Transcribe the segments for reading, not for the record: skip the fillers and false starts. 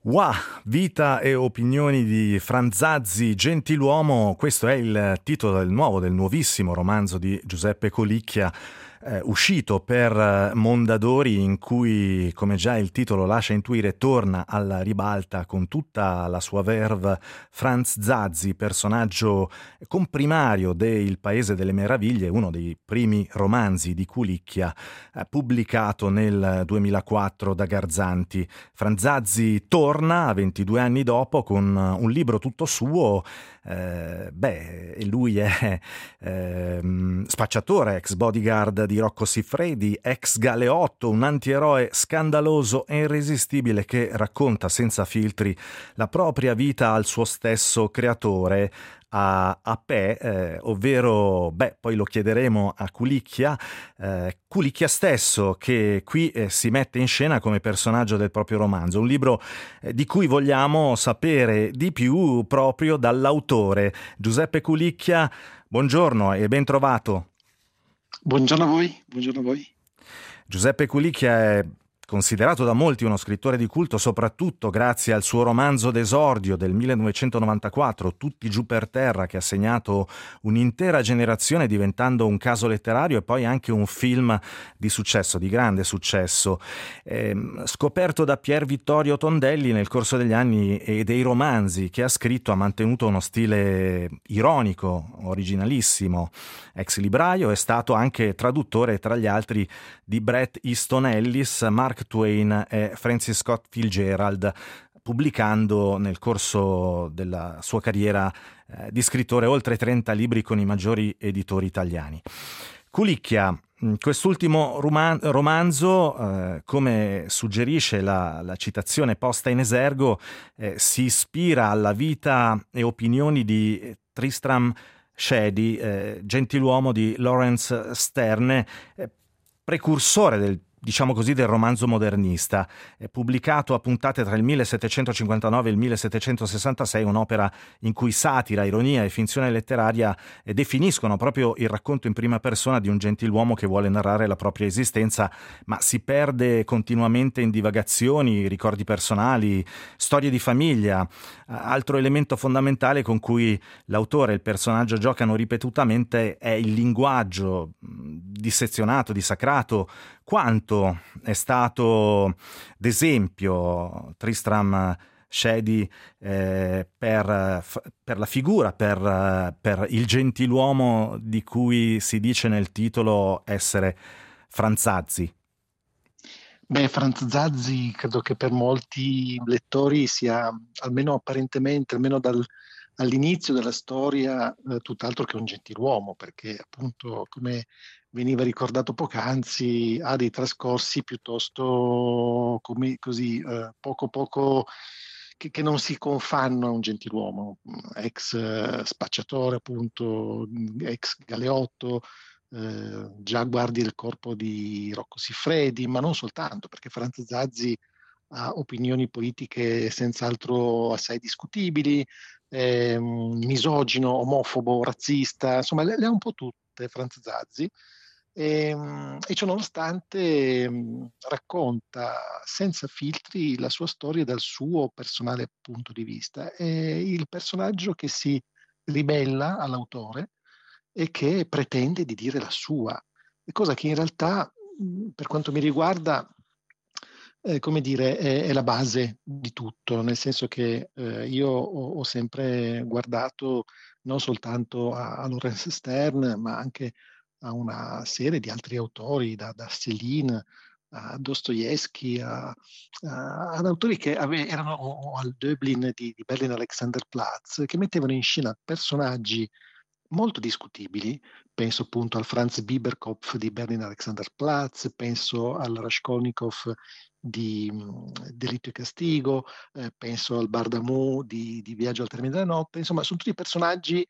Wah, vita e opinioni di Franzazzi, gentiluomo, questo è il titolo del nuovissimo romanzo di Giuseppe Colicchia, uscito per Mondadori, in cui, come già il titolo lascia intuire, torna alla ribalta con tutta la sua verve Franz Zazzi, personaggio comprimario del Paese delle Meraviglie, uno dei primi romanzi di Colicchia, pubblicato nel 2004 da Garzanti. Franzazzi torna 22 anni dopo con un libro tutto suo. E lui è spacciatore, ex bodyguard di Rocco Siffredi, ex galeotto, un antieroe scandaloso e irresistibile che racconta senza filtri la propria vita al suo stesso creatore, a Pe, ovvero, poi lo chiederemo a Colicchia, Colicchia stesso, che qui si mette in scena come personaggio del proprio romanzo, un libro di cui vogliamo sapere di più proprio dall'autore. Giuseppe Colicchia, buongiorno e ben trovato. Buongiorno a voi, buongiorno a voi. Giuseppe Colicchia è considerato da molti uno scrittore di culto, soprattutto grazie al suo romanzo d'esordio del 1994, Tutti giù per terra, che ha segnato un'intera generazione diventando un caso letterario e poi anche un film di successo, di grande successo. Scoperto da Pier Vittorio Tondelli nel corso degli anni e dei romanzi che ha scritto, ha mantenuto uno stile ironico, originalissimo. Ex libraio, è stato anche traduttore, tra gli altri, di Bret Easton Ellis, Mark Twain e Francis Scott Fitzgerald, pubblicando nel corso della sua carriera di scrittore oltre 30 libri con i maggiori editori italiani. Colicchia, quest'ultimo romanzo, come suggerisce la citazione posta in esergo, si ispira alla vita e opinioni di Tristram Shandy, gentiluomo di Lawrence Sterne, precursore del romanzo modernista, pubblicato a puntate tra il 1759 e il 1766, un'opera in cui satira, ironia e finzione letteraria definiscono proprio il racconto in prima persona di un gentiluomo che vuole narrare la propria esistenza, ma si perde continuamente in divagazioni, ricordi personali, storie di famiglia. Altro elemento fondamentale con cui l'autore e il personaggio giocano ripetutamente è il linguaggio dissezionato, dissacrato. Quanto è stato d'esempio Tristram Shandy per la figura, per il gentiluomo di cui si dice nel titolo essere Franzazzi. Franz Zazzi credo che per molti lettori sia, almeno apparentemente, all'inizio della storia, tutt'altro che un gentiluomo, perché appunto, come veniva ricordato poc'anzi, ha dei trascorsi piuttosto così, poco poco che non si confanno a un gentiluomo, ex spacciatore appunto, ex galeotto. Già guardi il corpo di Rocco Siffredi, ma non soltanto, perché Franz Zazzi ha opinioni politiche senz'altro assai discutibili, misogino, omofobo, razzista, insomma le ha un po' tutte Franz Zazzi. E ciò nonostante racconta senza filtri la sua storia dal suo personale punto di vista. È il personaggio che si ribella all'autore e che pretende di dire la sua, cosa che in realtà, per quanto mi riguarda, come dire, è la base di tutto, nel senso che io ho sempre guardato non soltanto a Laurence Sterne, ma anche a una serie di altri autori, da Céline a Dostoevsky, ad autori che erano o al Dublin di Berlin Alexanderplatz, che mettevano in scena personaggi molto discutibili. Penso appunto al Franz Biberkopf di Berlin Alexanderplatz, penso al Raskolnikov di Delitto e Castigo, penso al Bardamu di Viaggio al termine della notte. Insomma, sono tutti personaggi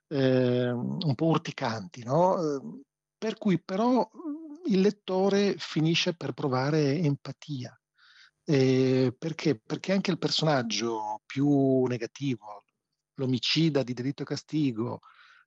un po' urticanti, no? Per cui però il lettore finisce per provare empatia. Perché? Perché anche il personaggio più negativo, l'omicida di Delitto e Castigo,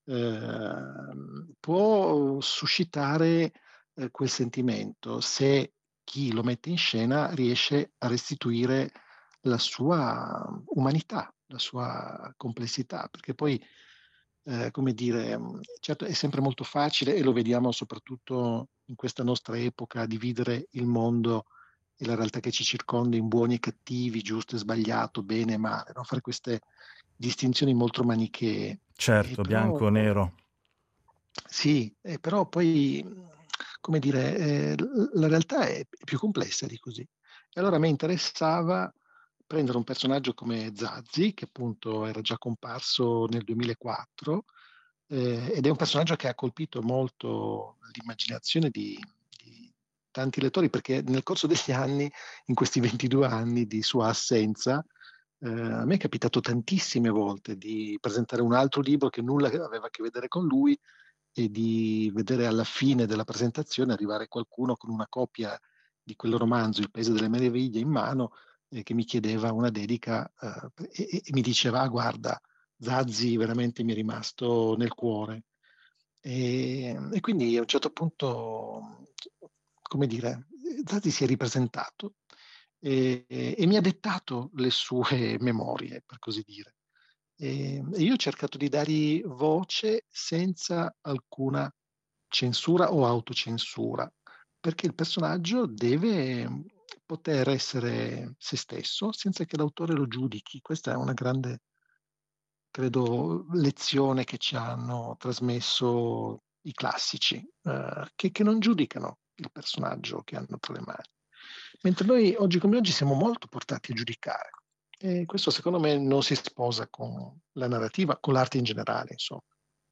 può suscitare quel sentimento se chi lo mette in scena riesce a restituire la sua umanità, la sua complessità, perché poi, come dire, certo è sempre molto facile, e lo vediamo soprattutto in questa nostra epoca, dividere il mondo e la realtà che ci circonda in buoni e cattivi, giusto e sbagliato, bene e male, no? Fare queste distinzioni molto manichee. Certo, Però bianco o nero. sì, però poi, come dire, la realtà è più complessa di così. E allora a me interessava prendere un personaggio come Zazzi, che appunto era già comparso nel 2004, ed è un personaggio che ha colpito molto l'immaginazione di tanti lettori, perché nel corso degli anni, in questi 22 anni di sua assenza, a me è capitato tantissime volte di presentare un altro libro che nulla aveva a che vedere con lui, e di vedere alla fine della presentazione arrivare qualcuno con una copia di quel romanzo, Il Paese delle Meraviglie, in mano, che mi chiedeva una dedica, e mi diceva: "Ah, guarda, Zazzi veramente mi è rimasto nel cuore". E quindi a un certo punto, come dire, Zazzi si è ripresentato e mi ha dettato le sue memorie, per così dire. E io ho cercato di dargli voce senza alcuna censura o autocensura, perché il personaggio deve poter essere se stesso senza che l'autore lo giudichi. Questa è una grande, credo, lezione che ci hanno trasmesso i classici, che non giudicano il personaggio che hanno tra le mani. Mentre noi oggi come oggi siamo molto portati a giudicare. E questo secondo me non si sposa con la narrativa, con l'arte in generale, insomma.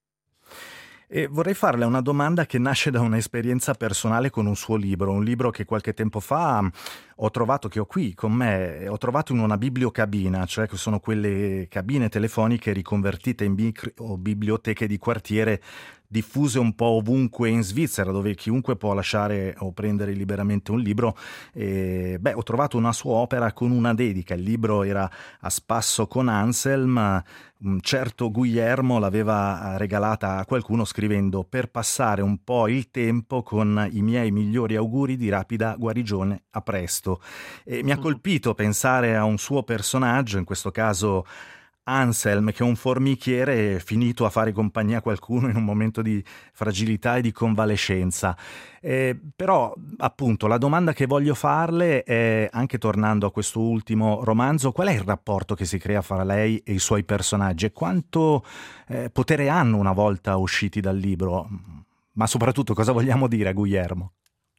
E vorrei farle una domanda che nasce da un'esperienza personale con un suo libro, un libro che qualche tempo fa ho trovato, che ho qui con me, ho trovato in una bibliocabina, cioè che sono quelle cabine telefoniche riconvertite in o biblioteche di quartiere diffuse un po' ovunque in Svizzera, dove chiunque può lasciare o prendere liberamente un libro. E, ho trovato una sua opera con una dedica. Il libro era a spasso con Anselm. Un certo Guglielmo l'aveva regalata a qualcuno scrivendo: per passare un po' il tempo con i miei migliori auguri di rapida guarigione, a presto. E mi ha colpito pensare a un suo personaggio, in questo caso Anselm, che è un formichiere finito a fare compagnia a qualcuno in un momento di fragilità e di convalescenza. Però, appunto, la domanda che voglio farle è, anche tornando a questo ultimo romanzo, qual è il rapporto che si crea fra lei e i suoi personaggi e quanto potere hanno una volta usciti dal libro? Ma soprattutto, cosa vogliamo dire a Guglielmo?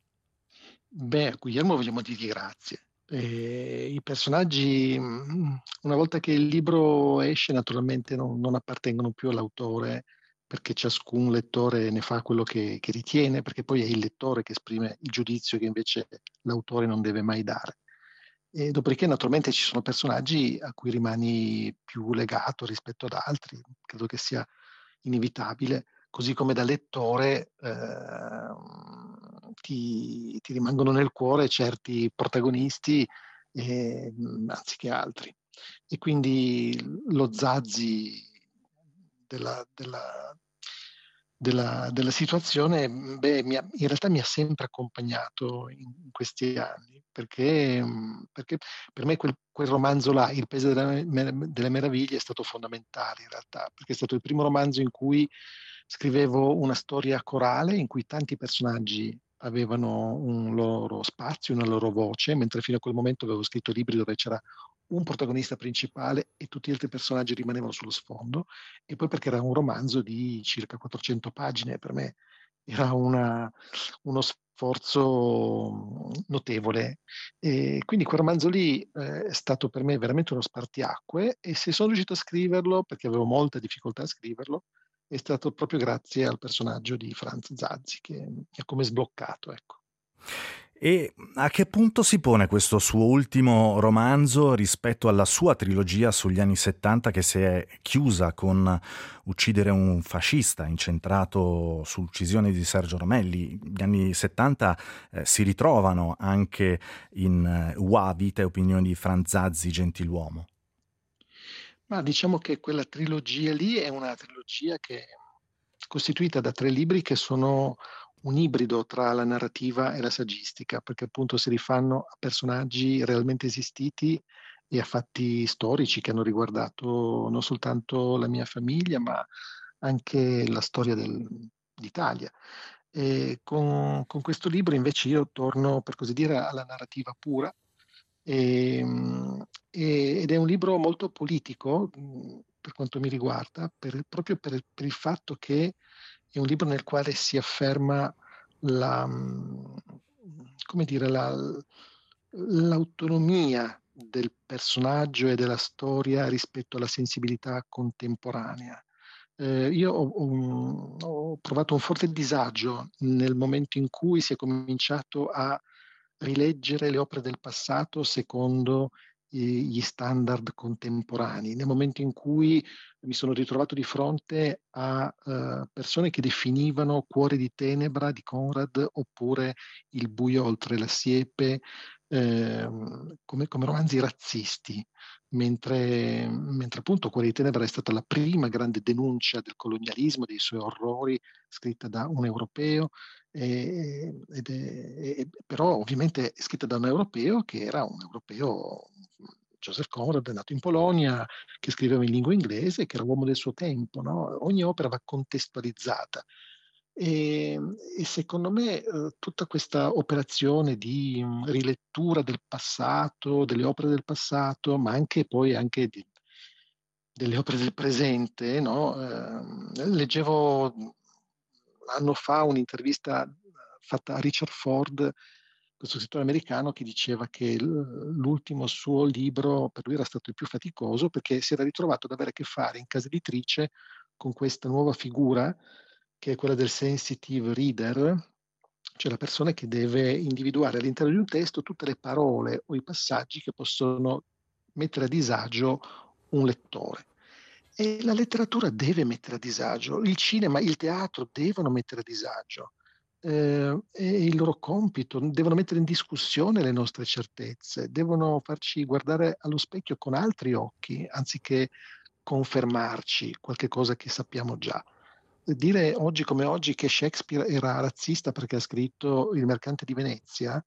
Beh, a Guglielmo vogliamo dirgli grazie. I personaggi, una volta che il libro esce, naturalmente non appartengono più all'autore, perché ciascun lettore ne fa quello che ritiene, perché poi è il lettore che esprime il giudizio che invece l'autore non deve mai dare. E dopodiché, naturalmente, ci sono personaggi a cui rimani più legato rispetto ad altri, credo che sia inevitabile, così come da lettore ti rimangono nel cuore certi protagonisti, anziché altri. E quindi lo Zazzi della della situazione, beh, in realtà mi ha sempre accompagnato in questi anni, perché per me quel romanzo là, Il Paese delle Meraviglie, è stato fondamentale in realtà, perché è stato il primo romanzo in cui scrivevo una storia corale, in cui tanti personaggi avevano un loro spazio, una loro voce, mentre fino a quel momento avevo scritto libri dove c'era un protagonista principale e tutti gli altri personaggi rimanevano sullo sfondo. E poi perché era un romanzo di circa 400 pagine, per me era uno sforzo notevole. E quindi quel romanzo lì è stato per me veramente uno spartiacque, e se sono riuscito a scriverlo, perché avevo molta difficoltà a scriverlo, è stato proprio grazie al personaggio di Franz Zazzi, che mi ha come sbloccato, ecco. E a che punto si pone questo suo ultimo romanzo rispetto alla sua trilogia sugli anni 70, che si è chiusa con Uccidere un fascista, incentrato sull'uccisione di Sergio Romelli? Gli anni 70 si ritrovano anche in UA, Vita e opinioni di Franz Zazzi, Gentiluomo. Ma diciamo che quella trilogia lì è una trilogia che è costituita da 3 libri che sono un ibrido tra la narrativa e la saggistica, perché appunto si rifanno a personaggi realmente esistiti e a fatti storici che hanno riguardato non soltanto la mia famiglia, ma anche la storia d'Italia. E con questo libro invece io torno, per così dire, alla narrativa pura, e, ed è un libro molto politico, per quanto mi riguarda, proprio per il fatto che è un libro nel quale si afferma la, come dire, l'autonomia del personaggio e della storia rispetto alla sensibilità contemporanea. Io ho provato un forte disagio nel momento in cui si è cominciato a rileggere le opere del passato secondo gli standard contemporanei, nel momento in cui mi sono ritrovato di fronte a persone che definivano Cuore di tenebra di Conrad oppure Il buio oltre la siepe come romanzi razzisti, mentre appunto Cuore di tenebra è stata la prima grande denuncia del colonialismo, dei suoi orrori, scritta da un europeo, però ovviamente è scritta da un europeo che era un europeo, Joseph Conrad, nato in Polonia, che scriveva in lingua inglese, che era uomo del suo tempo, no? Ogni opera va contestualizzata. E, e secondo me tutta questa operazione di rilettura del passato, delle opere del passato, ma anche poi anche delle opere del presente, no? Leggevo anno fa un'intervista fatta a Richard Ford, questo scrittore americano, che diceva che l'ultimo suo libro per lui era stato il più faticoso perché si era ritrovato ad avere a che fare in casa editrice con questa nuova figura che è quella del sensitive reader, cioè la persona che deve individuare all'interno di un testo tutte le parole o i passaggi che possono mettere a disagio un lettore. E la letteratura deve mettere a disagio, il cinema, il teatro devono mettere a disagio. È il loro compito, devono mettere in discussione le nostre certezze, devono farci guardare allo specchio con altri occhi, anziché confermarci qualche cosa che sappiamo già. Dire oggi come oggi che Shakespeare era razzista perché ha scritto Il mercante di Venezia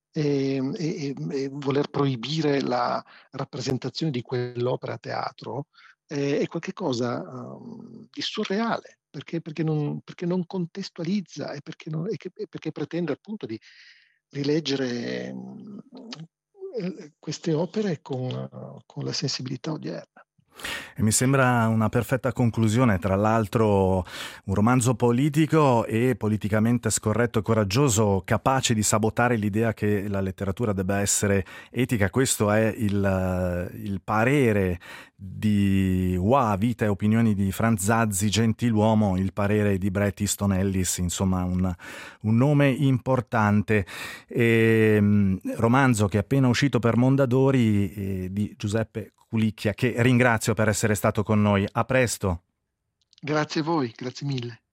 e voler proibire la rappresentazione di quell'opera a teatro è qualcosa di surreale, perché non contestualizza e perché pretende appunto di rileggere queste opere con la sensibilità odierna. E mi sembra una perfetta conclusione, tra l'altro un romanzo politico e politicamente scorretto e coraggioso, capace di sabotare l'idea che la letteratura debba essere etica. Questo è il parere di Wa, Vita e opinioni di Franz Zazzi, Gentiluomo, il parere di Bret Easton Ellis, insomma un nome importante. Romanzo che è appena uscito per Mondadori, di Giuseppe Culicchia, che ringrazio per essere stato con noi. A presto. Grazie a voi, grazie mille.